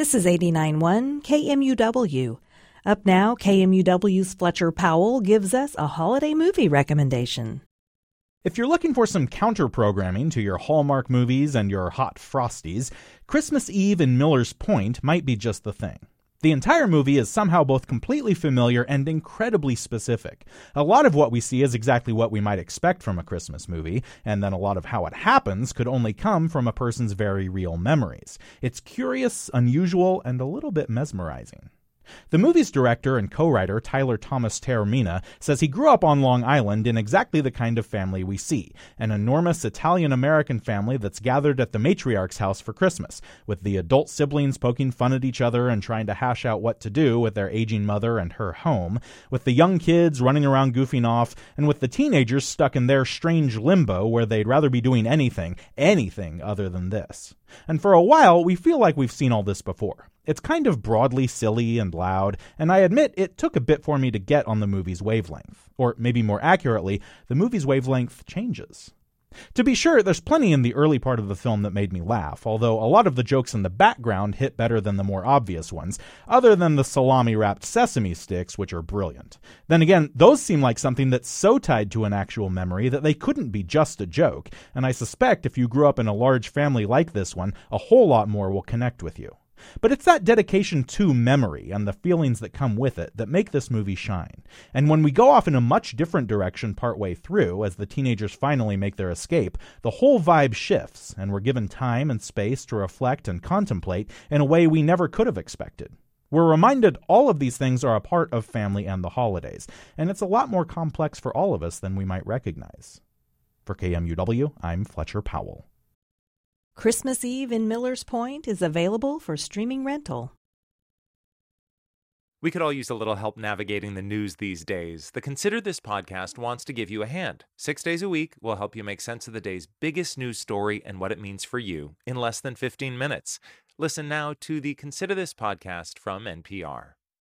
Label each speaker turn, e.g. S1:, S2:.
S1: This is 89.1 KMUW. Up now, KMUW's Fletcher Powell gives us a holiday movie recommendation.
S2: If you're looking for some counter-programming to your Hallmark movies and your hot Frosties, Christmas Eve in Miller's Point might be just the thing. The entire movie is somehow both completely familiar and incredibly specific. A lot of what we see is exactly what we might expect from a Christmas movie, and then a lot of how it happens could only come from a person's very real memories. It's curious, unusual, and a little bit mesmerizing. The movie's director and co-writer, Tyler Thomas Taormina, says he grew up on Long Island in exactly the kind of family we see, an enormous Italian-American family that's gathered at the matriarch's house for Christmas, with the adult siblings poking fun at each other and trying to hash out what to do with their aging mother and her home, with the young kids running around goofing off, and with the teenagers stuck in their strange limbo where they'd rather be doing anything other than this. And for a while, we feel like we've seen all this before. It's kind of broadly silly and loud, and I admit it took a bit for me to get on the movie's wavelength. Or maybe more accurately, the movie's wavelength changes. To be sure, there's plenty in the early part of the film that made me laugh, although a lot of the jokes in the background hit better than the more obvious ones, other than the salami-wrapped sesame sticks, which are brilliant. Then again, those seem like something that's so tied to an actual memory that they couldn't be just a joke, and I suspect if you grew up in a large family like this one, a whole lot more will connect with you. But it's that dedication to memory and the feelings that come with it that make this movie shine. And when we go off in a much different direction partway through, as the teenagers finally make their escape, the whole vibe shifts, and we're given time and space to reflect and contemplate in a way we never could have expected. We're reminded all of these things are a part of family and the holidays, and it's a lot more complex for all of us than we might recognize. For KMUW, I'm Fletcher Powell.
S1: Christmas Eve in Miller's Point is available for streaming rental.
S3: We could all use a little help navigating the news these days. The Consider This podcast wants to give you a hand. 6 days a week, we'll help you make sense of the day's biggest news story and what it means for you in less than 15 minutes. Listen now to the Consider This podcast from NPR.